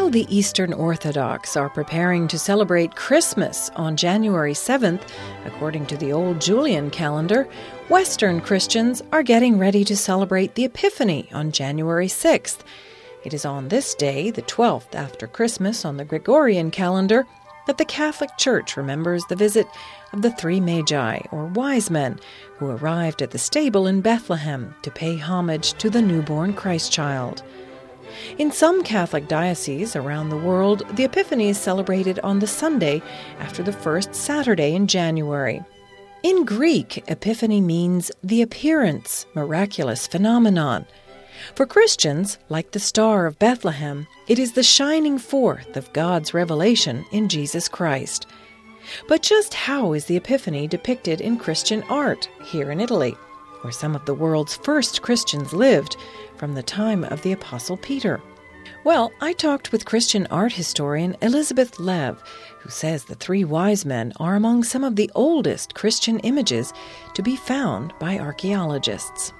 While the Eastern Orthodox are preparing to celebrate Christmas on January 7th, according to the old Julian calendar, Western Christians are getting ready to celebrate the Epiphany on January 6th. It is on this day, the 12th after Christmas on the Gregorian calendar, that the Catholic Church remembers the visit of the three Magi, or wise men, who arrived at the stable in Bethlehem to pay homage to the newborn Christ child. In some Catholic dioceses around the world, the Epiphany is celebrated on the Sunday after the first Saturday in January. In Greek, Epiphany means the appearance, miraculous phenomenon. For Christians, like the Star of Bethlehem, it is the shining forth of God's revelation in Jesus Christ. But just how is the Epiphany depicted in Christian art here in Italy, where some of the world's first Christians lived from the time of the Apostle Peter? Well, I talked with Christian art historian Elizabeth Lev, who says the three wise men are among some of the oldest Christian images to be found by archaeologists.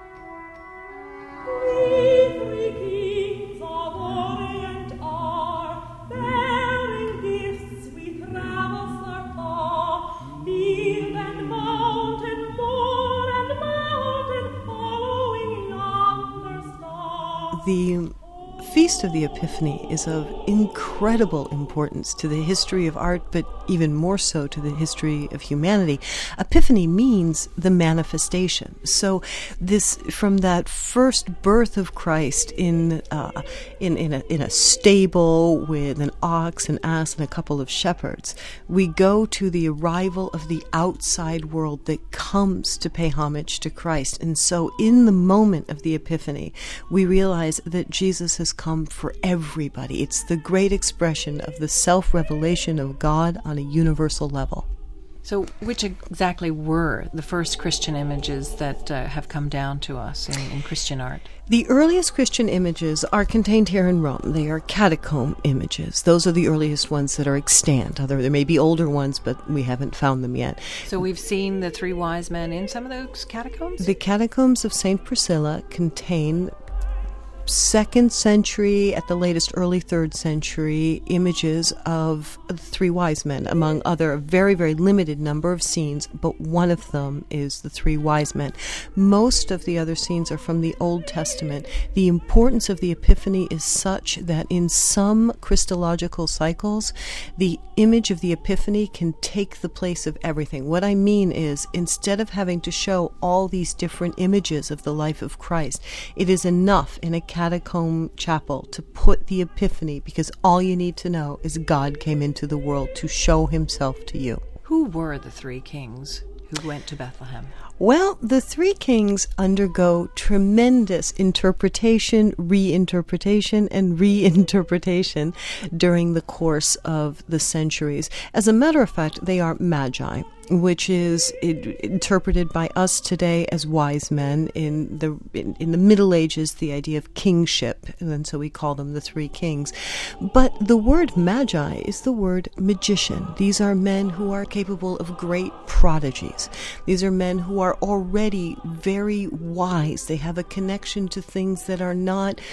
The Feast of the Epiphany is of incredible importance to the history of art, but even more so to the history of humanity. Epiphany means the manifestation. So this, from that first birth of Christ in a stable with an ox, an ass, and a couple of shepherds, we go to the arrival of the outside world that comes to pay homage to Christ. And so in the moment of the Epiphany, we realize that Jesus has come for everybody. It's the great expression of the self-revelation of God on a universal level. So which exactly were the first Christian images that have come down to us in Christian art? The earliest Christian images are contained here in Rome. They are catacomb images. Those are the earliest ones that are extant. There may be older ones, but we haven't found them yet. So we've seen the three wise men in some of those catacombs? The catacombs of St. Priscilla contain 2nd century, at the latest early 3rd century, images of the three wise men, among other, a very, very limited number of scenes, but one of them is the three wise men. Most of the other scenes are from the Old Testament. The importance of the Epiphany is such that in some Christological cycles, the image of the Epiphany can take the place of everything. What I mean is, instead of having to show all these different images of the life of Christ, it is enough in a catacomb chapel to put the Epiphany, because all you need to know is God came into the world to show himself to you. Who were the three kings who went to Bethlehem? Well, the three kings undergo tremendous interpretation, reinterpretation, and reinterpretation during the course of the centuries. As a matter of fact, they are magi, which is interpreted by us today as wise men. In the Middle Ages, the idea of kingship, and so we call them the three kings. But the word magi is the word magician. These are men who are capable of great prodigies. These are men who are already very wise. They have a connection to things that are not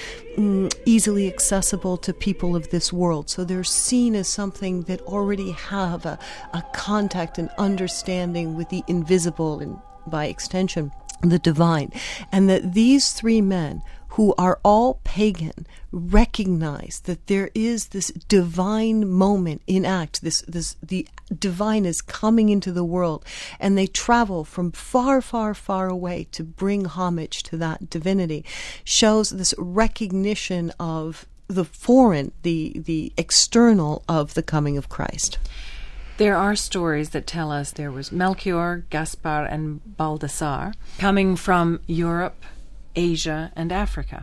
easily accessible to people of this world. So they're seen as something that already have a contact and understanding with the invisible and, by extension, the divine. And that these three men, who are all pagan, recognize that there is this divine moment in act. The divine is coming into the world, and they travel from far, far, far away to bring homage to that divinity. Shows this recognition of the foreign, the external of the coming of Christ. There are stories that tell us there was Melchior, Gaspar, and Baldassar coming from Europe, Asia, and Africa.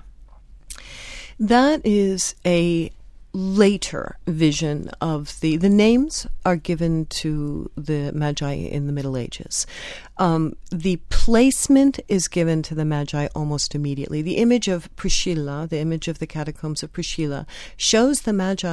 That is a later vision of the names are given to the Magi in the Middle Ages. The placement is given to the Magi almost immediately. The image of Priscilla, the image of the catacombs of Priscilla, shows the Magi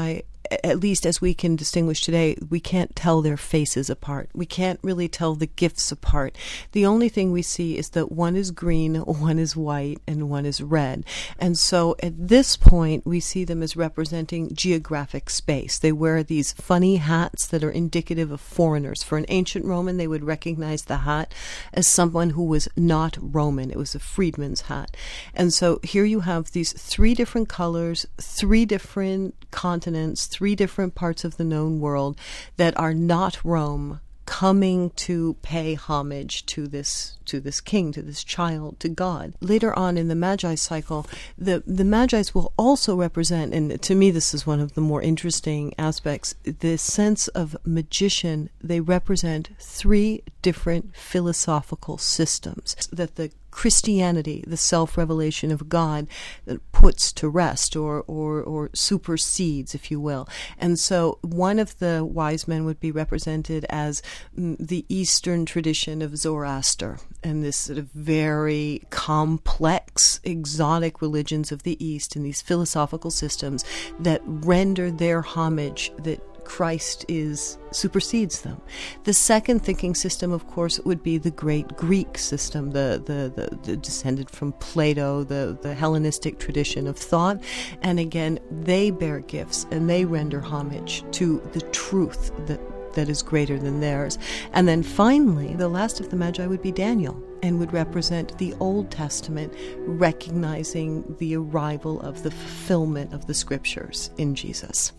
at least as we can distinguish today, we can't tell their faces apart. We can't really tell the gifts apart. The only thing we see is that one is green, one is white, and one is red. And so at this point, we see them as representing geographic space. They wear these funny hats that are indicative of foreigners. For an ancient Roman, they would recognize the hat as someone who was not Roman. It was a freedman's hat. And so here you have these three different colors, three different continents, three different parts of the known world that are not Rome, coming to pay homage to this king, to this child, to God. Later on in the Magi cycle, the Magi's will also represent, and to me this is one of the more interesting aspects, the sense of magician. They represent three different philosophical systems that the Christianity, the self-revelation of God, puts to rest or supersedes, if you will. And so one of the wise men would be represented as the Eastern tradition of Zoroaster and this sort of very complex, exotic religions of the East and these philosophical systems that render their homage that Christ supersedes them. The second thinking system, of course, would be the great Greek system, the descended from Plato, the Hellenistic tradition of thought. And again, they bear gifts and they render homage to the truth that is greater than theirs. And then finally, the last of the Magi would be Daniel, and would represent the Old Testament, recognizing the arrival of the fulfillment of the scriptures in Jesus.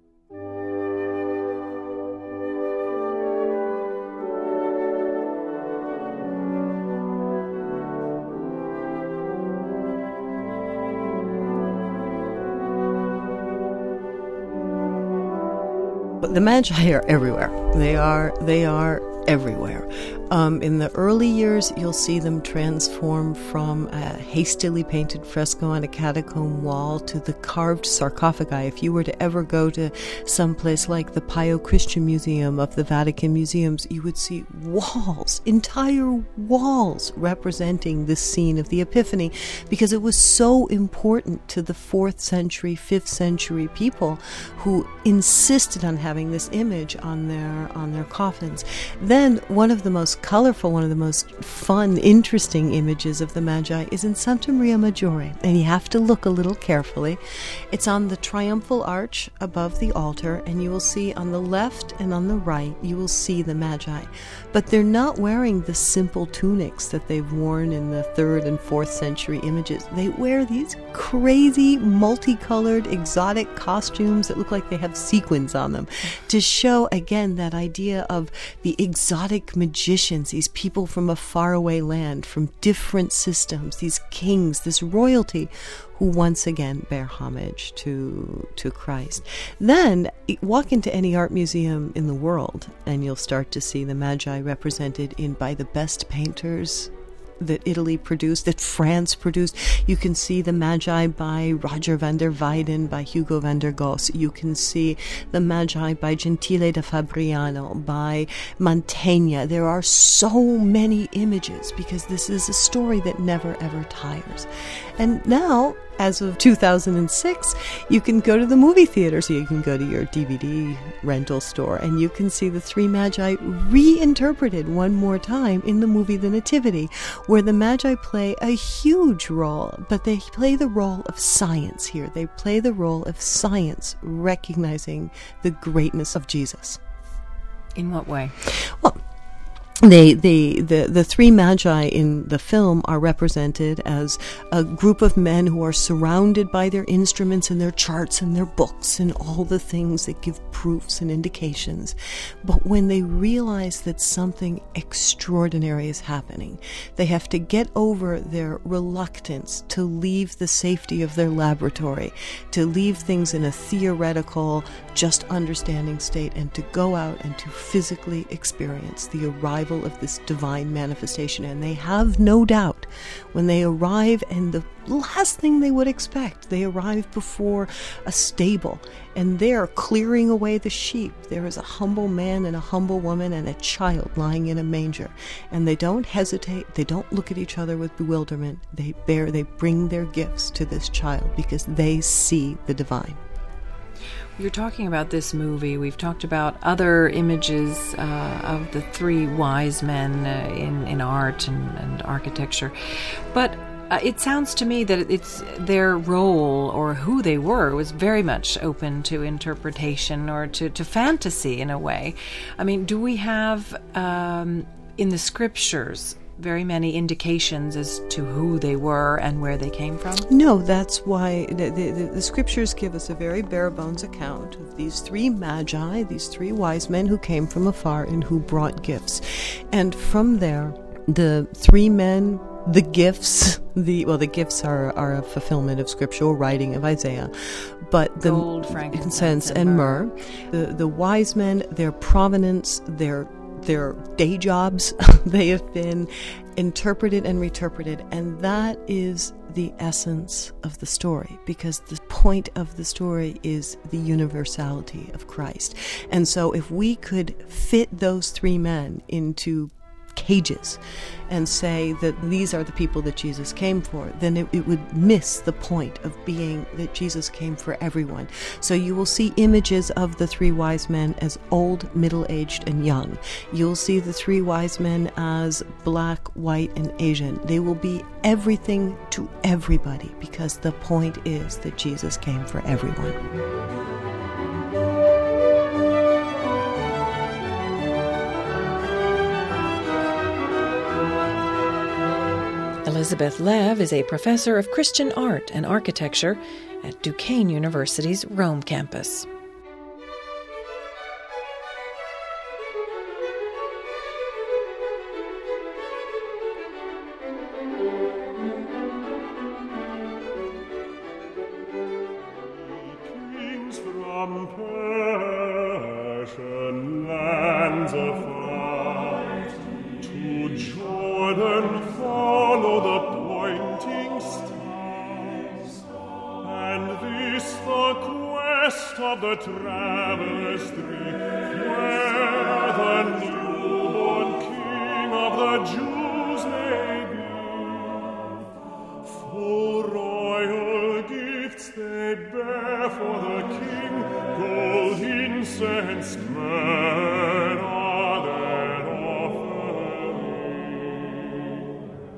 The Magi are everywhere. They are everywhere. In the early years, you'll see them transform from a hastily painted fresco on a catacomb wall to the carved sarcophagi. If you were to ever go to some place like the Pio Christian Museum of the Vatican Museums, you would see walls, entire walls representing this scene of the Epiphany, because it was so important to the 4th century, 5th century people who insisted on having this image on their coffins. Then one of the most colorful, one of the most fun, interesting images of the Magi is in Santa Maria Maggiore, and you have to look a little carefully. It's on the triumphal arch above the altar, and you will see on the left and on the right, you will see the Magi. But they're not wearing the simple tunics that they've worn in the 3rd and 4th century images. They wear these crazy, multicolored, exotic costumes that look like they have sequins on them to show, again, that idea of the exotic magicians, these people from a faraway land, from different systems, these kings, this royalty, who once again bear homage to Christ. Then walk into any art museum in the world and you'll start to see the Magi represented by the best painters that Italy produced, that France produced. You can see the Magi by Roger van der Weyden, by Hugo van der Goes. You can see the Magi by Gentile da Fabriano, by Mantegna. There are so many images because this is a story that never ever tires. And now, as of 2006, you can go to the movie theater, so you can go to your DVD rental store, and you can see the three Magi reinterpreted one more time in the movie The Nativity, where the Magi play a huge role, but they play the role of science here. They play the role of science, recognizing the greatness of Jesus. In what way? Well, the three Magi in the film are represented as a group of men who are surrounded by their instruments and their charts and their books and all the things that give proofs and indications. But when they realize that something extraordinary is happening, they have to get over their reluctance to leave the safety of their laboratory, to leave things in a theoretical, just understanding state, and to go out and to physically experience the arrival of this divine manifestation. And they have no doubt when they arrive, and the last thing they would expect, they arrive before a stable and they're clearing away the sheep. There is a humble man and a humble woman and a child lying in a manger, and they don't hesitate, they don't look at each other with bewilderment. They bring their gifts to this child because they see the divine. You're talking about this movie. We've talked about other images of the three wise men in art and architecture. But it sounds to me that it's their role or who they were was very much open to interpretation or to fantasy in a way. I mean, do we have in the scriptures very many indications as to who they were and where they came from? No, that's why the scriptures give us a very bare bones account of these three magi, these three wise men who came from afar and who brought gifts. And from there, the three men, the gifts, the gifts are a fulfillment of scriptural writing of Isaiah, but the gold, frankincense, and myrrh, the wise men, their provenance, their day jobs, they have been interpreted and reinterpreted, and that is the essence of the story, because the point of the story is the universality of Christ. And so if we could fit those three men into cages and say that these are the people that Jesus came for, then it would miss the point of being that Jesus came for everyone. So you will see images of the three wise men as old, middle-aged, and young. You'll see the three wise men as black, white, and Asian. They will be everything to everybody, because the point is that Jesus came for everyone. Elizabeth Lev is a professor of Christian art and architecture at Duquesne University's Rome campus. Kings from Persian lands afar to Jordan follow the pointing stars, and this the quest of the travelers three, where the newborn King of the Jews may be. Full royal gifts they bear for the King, gold, incense, myrrh, their offering.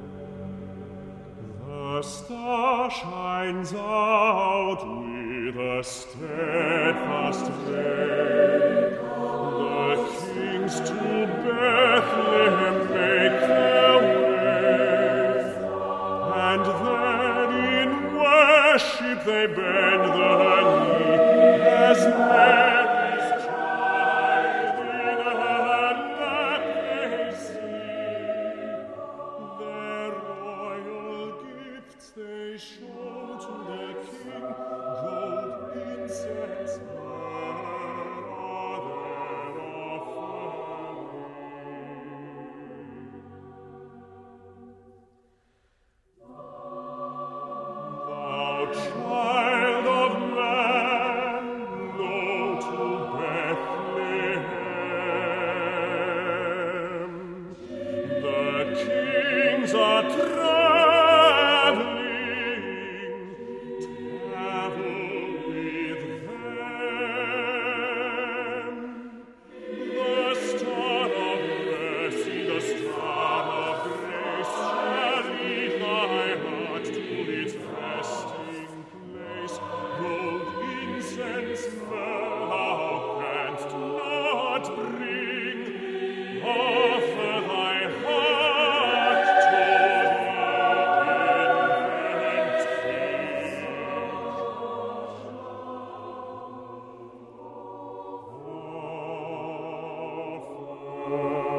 The star shines out with a steadfast ray. The kings to Bethlehem make their way, and then in worship they bend the knee as Mary's child in her lap they see. Their royal gifts they show to the King, gold, incense, myrrh, their offering. Thou child of man, lo to Bethlehem. The kings are traveling, travel with them. The star of mercy, the star of grace, shall lead thy heart to its resting place. Gold, incense, myrrh, thou canst not bring. Offer thy heart to the infant King.